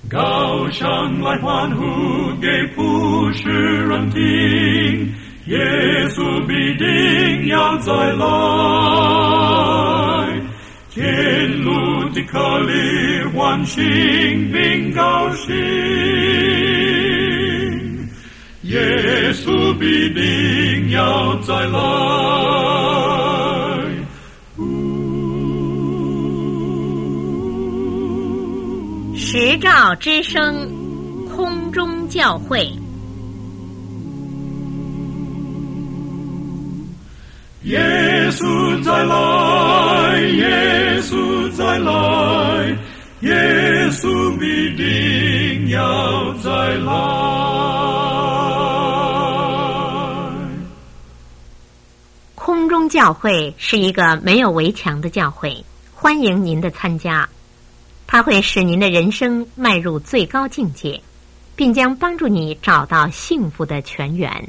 高声来欢呼给普世人听，耶稣必定要再来，天路的客旅欢欣并高兴，耶稣必定要再来。 时照之声，空中教会。 耶稣再来，耶稣再来，耶稣必定要再来。 空中教会是一个没有围墙的教会，欢迎您的参加。它会使您的人生迈入最高境界，并将帮助你找到幸福的泉源。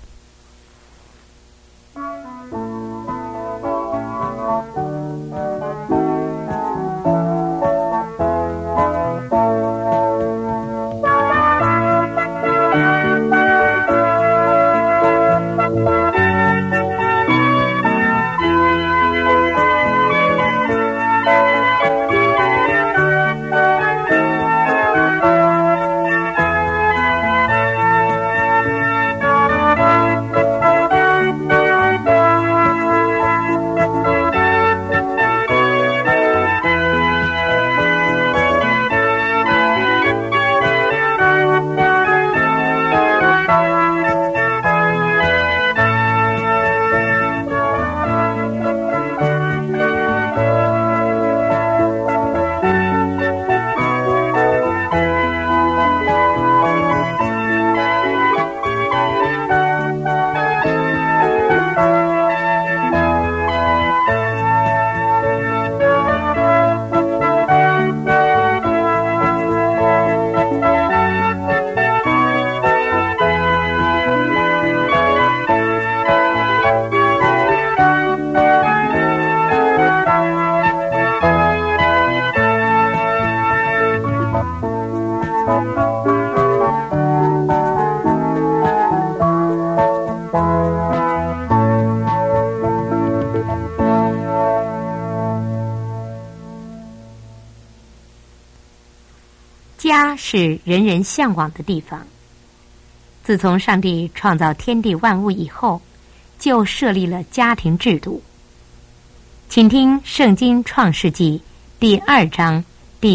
家是人人向往的地方。自从上帝创造天地万物以后，就设立了家庭制度。请听圣经创世纪第2章第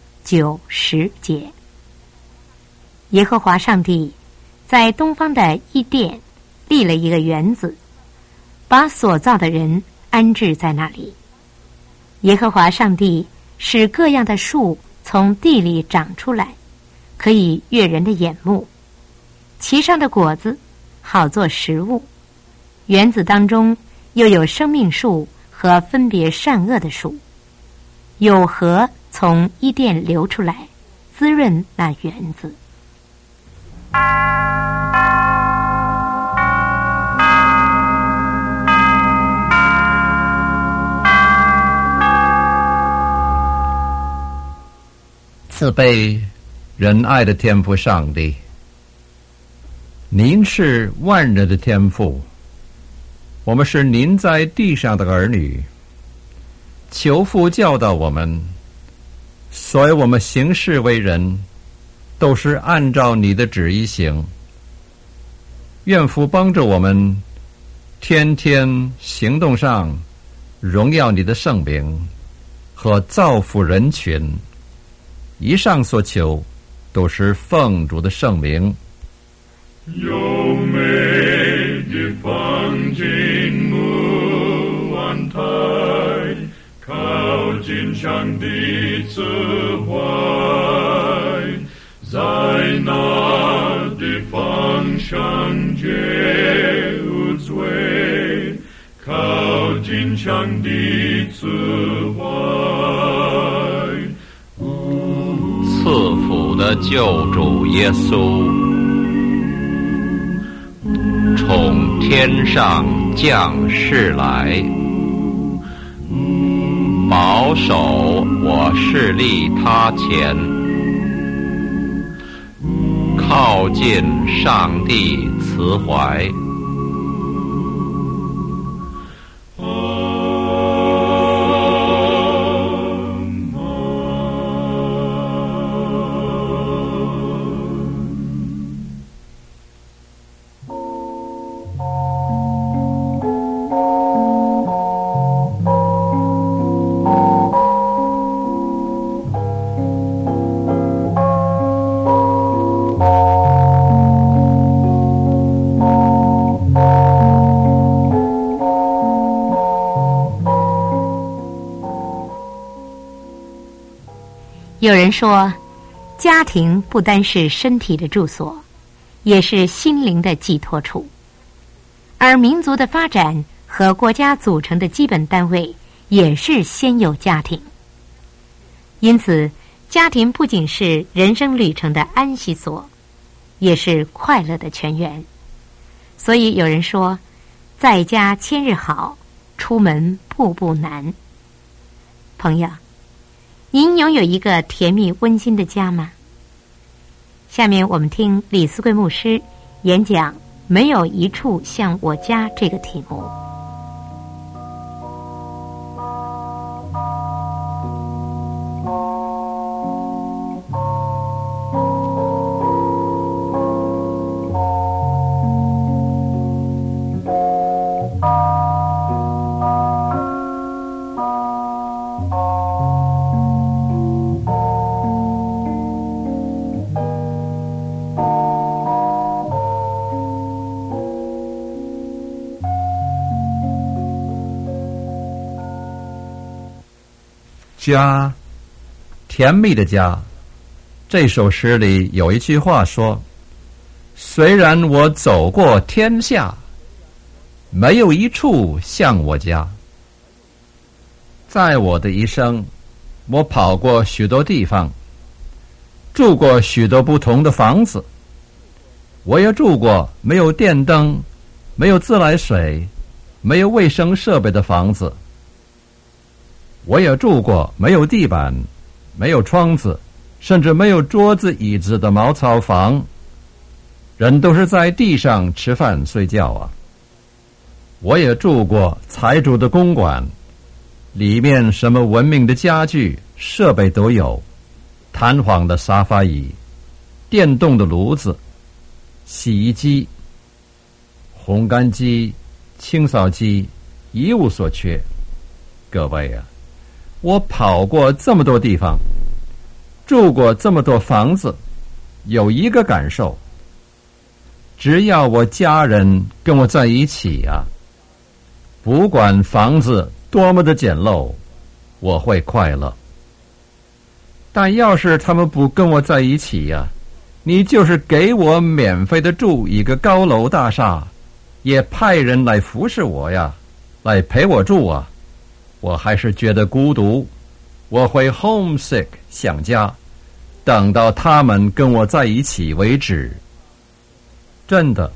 8、9、10节。耶和华上帝在东方的伊甸立了一个园子，把所造的人安置在那里。耶和华上帝使各样的树从地里长出来，可以悦人的眼目，其上的果子好做食物。园子当中又有生命树和分别善恶的树，有河从伊甸流出来，滋润那园子。 慈悲仁爱的天父上帝，您是万人的天父，我们是您在地上的儿女，求父教导我们，所以我们行事为人都是按照你的旨意行。愿父帮助我们天天行动上荣耀你的圣名和造福人群。以上所求都是奉主的圣名。 优美的风景木安台，靠近上帝慈怀，在那的方向绝无罪，靠近上帝慈怀。 赐福的救主耶稣从天上降世来，保守我势力他前， 靠近上帝慈怀。 有人说，家庭不单是身体的住所，也是心灵的寄托处。而民族的发展和国家组成的基本单位也是先有家庭。因此，家庭不仅是人生旅程的安息所，也是快乐的泉源。所以有人说，在家千日好，出门步步难。朋友，您拥有一个甜蜜温馨的家吗？下面我们听李思贵牧师演讲没有一处像我家这个题目。 家，甜蜜的家。这首诗里有一句话说，虽然我走过天下，没有一处像我家。在我的一生，我跑过许多地方，住过许多不同的房子。我也住过没有电灯、没有自来水、没有卫生设备的房子。我也住过没有地板、没有窗子，甚至没有桌子椅子的茅草房，人都是在地上吃饭睡觉啊。我也住过财主的公馆，里面什么文明的家具设备都有，弹簧的沙发椅、电动的炉子、洗衣机、烘干机、清扫机，一无所缺。各位啊，我跑过这么多地方，住过这么多房子，有一个感受，只要我家人跟我在一起啊，不管房子多么的简陋，我会快乐。但要是他们不跟我在一起呀，你就是给我免费的住一个高楼大厦，也派人来服侍我呀，来陪我住啊，我还是觉得孤独，我会 homesick 想家，等到他们跟我在一起为止。真的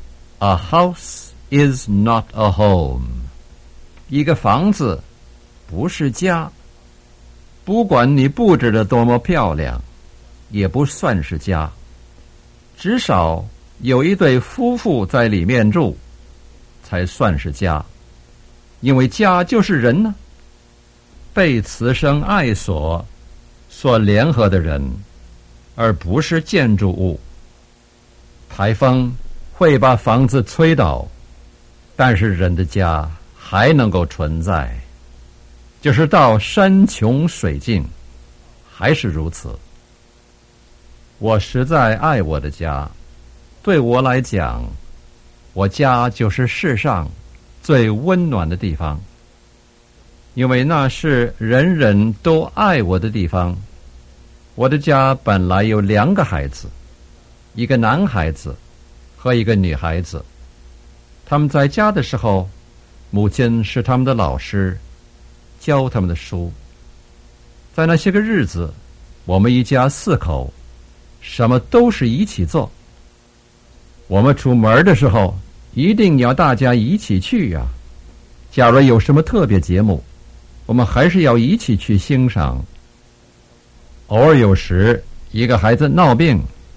，A house is not a home， 一个房子不是家，不管你布置得多么漂亮，也不算是家。至少有一对夫妇在里面住，才算是家。因为家就是人呢，被此生爱所联合的人，而不是建筑物。台风会把房子吹倒，但是人的家还能够存在，就是到山穷水尽还是如此。我实在爱我的家，对我来讲，我家就是世上最温暖的地方，因为那是人人都爱我的地方。我的家本来有2个孩子，一个男孩子和一个女孩子。他们在家的时候，母亲是他们的老师，教他们的书。在那些个日子，我们一家4口，什么都是一起做。我们出门的时候，一定要大家一起去呀。假如有什么特别节目，我们还是要一起去欣赏。偶尔有时一个孩子闹病，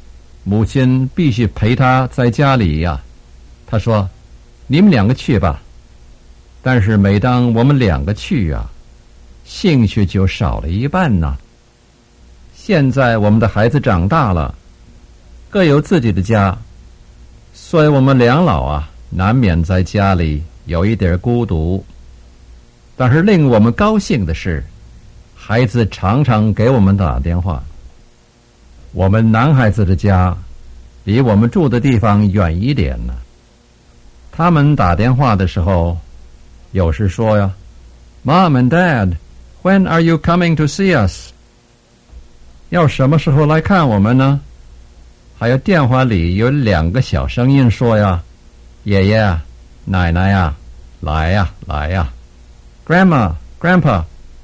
母亲必须陪他在家里呀。他说：“你们两个去吧。”但是每当我们两个去啊，兴趣就少了一半呢。现在我们的孩子长大了，各有自己的家，所以我们两老啊，难免在家里有一点孤独。但是令我们高兴的是，孩子常常给我们打电话。我们男孩子的家离我们住的地方远一点呢。他们打电话的时候，有时说呀 ，Mom and Dad, when are you coming to see us？ 要什么时候来看我们呢？还有电话里有2个小声音说呀，爷爷啊，奶奶呀，来呀，来呀 ，Grandma, Grandpa,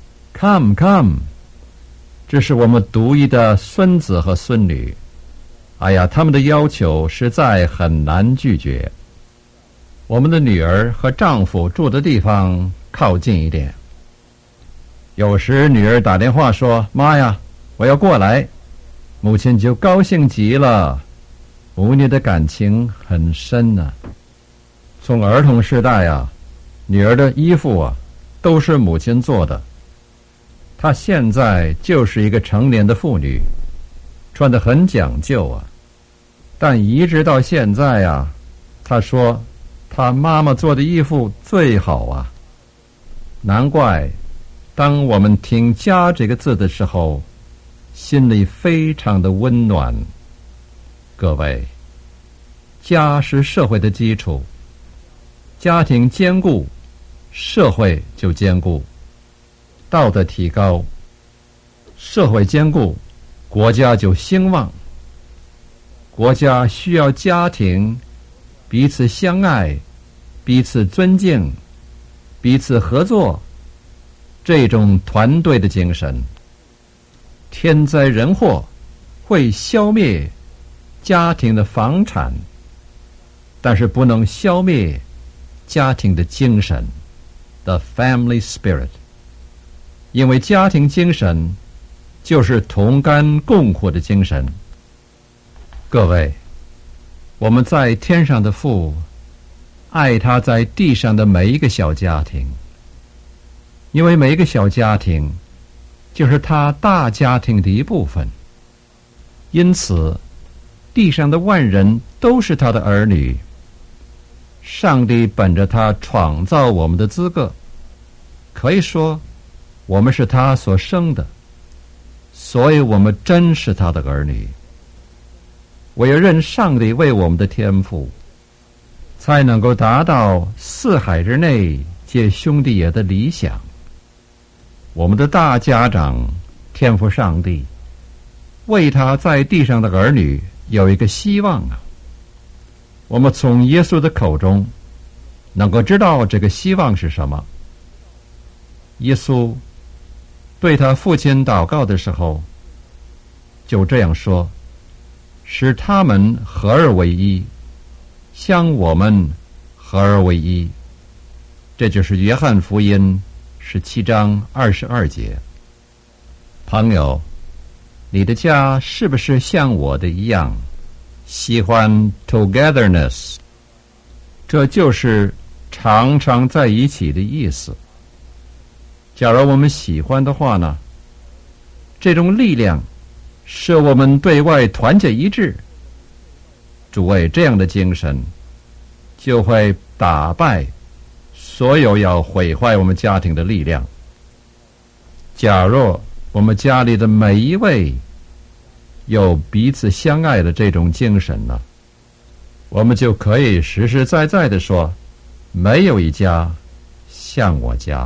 come, come。这是我们独一的孙子和孙女。哎呀，他们的要求实在很难拒绝。我们的女儿和丈夫住的地方靠近一点。有时女儿打电话说：“妈呀，我要过来。”母亲就高兴极了，母女的感情很深呢。从儿童时代啊，女儿的衣服啊都是母亲做的。她现在就是一个成年的妇女，穿得很讲究啊。但一直到现在啊，她说她妈妈做的衣服最好啊。难怪当我们听家这个字的时候，心里非常的温暖。各位，家是社会的基础，家庭坚固，社会就坚固。道德提高，社会坚固，国家就兴旺。国家需要家庭彼此相爱，彼此尊敬，彼此合作，这种团队的精神。天灾人祸会消灭家庭的房产，但是不能消灭家庭的精神 ，the family spirit。因为家庭精神就是同甘共苦的精神。各位，我们在天上的父爱他在地上的每一个小家庭，因为每一个小家庭就是他大家庭的一部分，因此地上的万人都是他的儿女。上帝本着他创造我们的资格，可以说我们是他所生的，所以我们真是他的儿女。唯有认上帝为我们的天父，才能够达到四海之内皆兄弟也的理想。我们的大家长天父上帝为他在地上的儿女有一个希望啊。我们从耶稣的口中能够知道这个希望是什么。耶稣对他父亲祷告的时候就这样说，使他们合而为一，像我们合而为一。这就是约翰福音17章22节。朋友，你的家是不是像我的一样喜欢 togetherness？ 这就是常常在一起的意思。假如我们喜欢的话呢，这种力量使我们对外团结一致。诸位，这样的精神就会打败所有要毁坏我们家庭的力量。假若我们家里的每一位有彼此相爱的这种精神呢，我们就可以实实在在地说，没有一家像我家。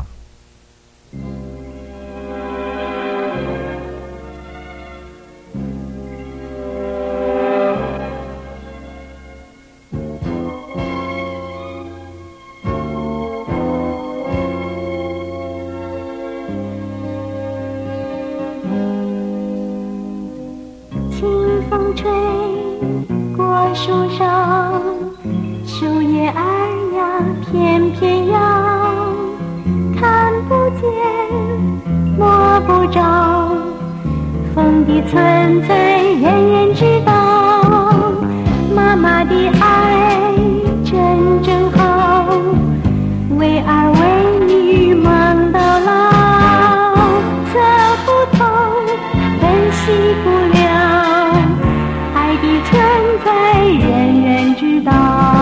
清风吹过树上，树叶儿呀翩翩摇，看不见摸不着，风的存在人人知道。 惜不了，爱的存在人人知道。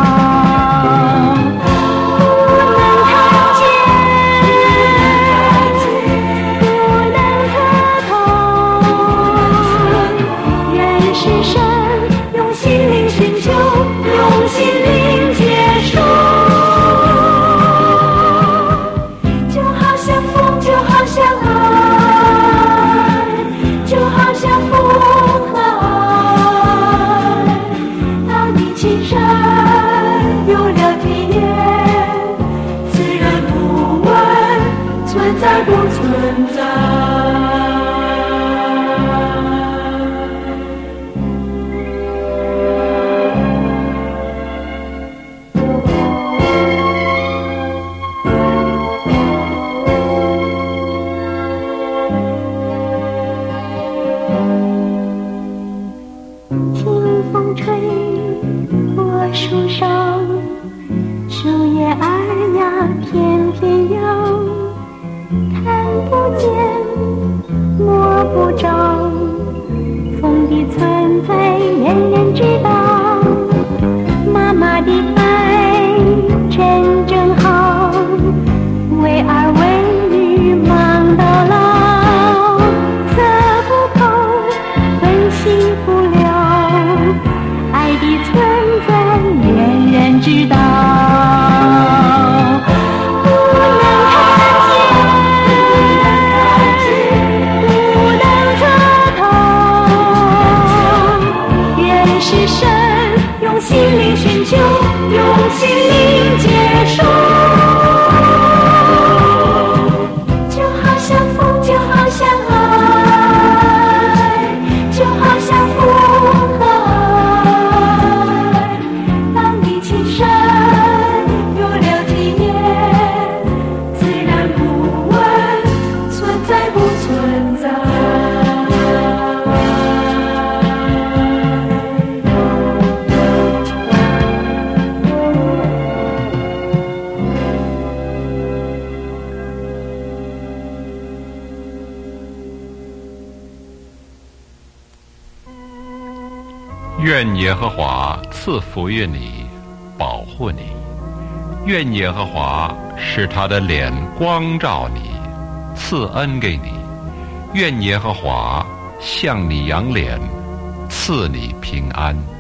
愿耶和华赐福于你，保护你；愿耶和华使他的脸光照你，赐恩给你；愿耶和华向你扬脸，赐你平安。